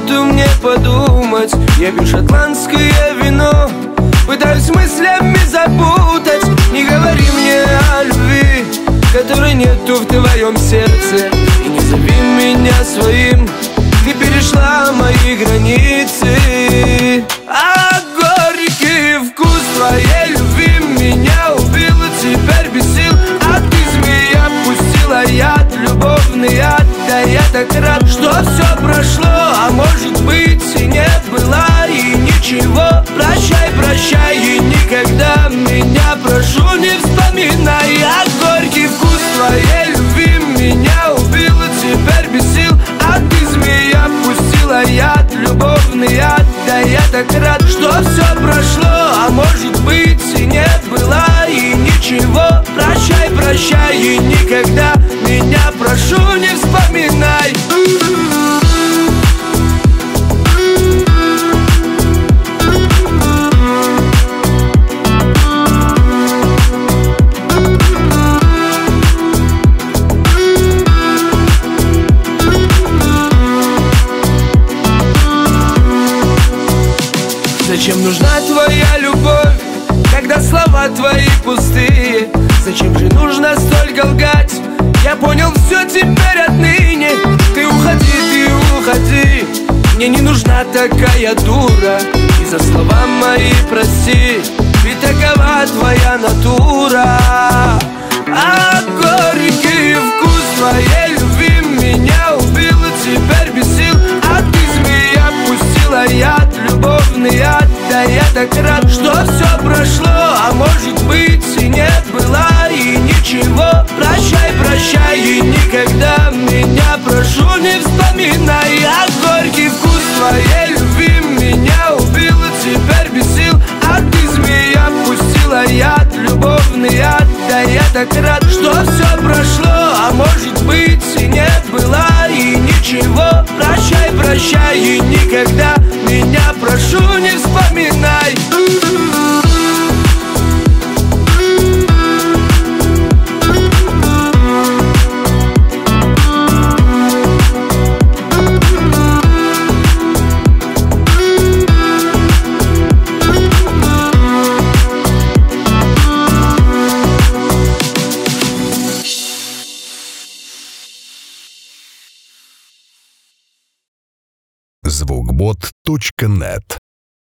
минуту мне подумать. Я пью шотландское вино, пытаюсь мыслями запутать. Не говори мне о любви, которой нету в твоем сердце. И не зови меня своим, ты перешла мои границы. А горький вкус твоей любви меня убил, и теперь без сил. А ты, змея, пустила яд, любовный яд. Да я так рад, что все прошло, а может быть и не было, и ничего. Прощай, прощай, и никогда меня, прошу, не вспоминай. А горький вкус твоей любви меня убил, и теперь без сил. А ты, змея, пустила яд, любовный яд. Да я так рад, что все прошло, а может быть и не было, и ничего. Прощай, прощай, и никогда меня, прошу, не вспоминай. Зачем нужна твоя любовь, когда слова твои пустые? Зачем же нужно столько лгать? Я понял все теперь отныне. Ты уходи, мне не нужна такая дура. И за слова мои прости, ведь такова твоя натура. А горький вкус твоей любви меня убил, и теперь без сил. А ты, змея, пустила яд, любовный яд. Да я так рад, что все прошло, а может быть и не было, и ничего. Прощай, прощай, и никогда меня, прошу, не вспоминай. А горький вкус твоей любви меня убил, и теперь без сил. А ты, змея, пустила яд, любовный яд. Да я так рад, что все прошло, а может быть и не было, и ничего. Прощай, прощай, и никогда меня, прошу, не вспоминай. Звукбот.нет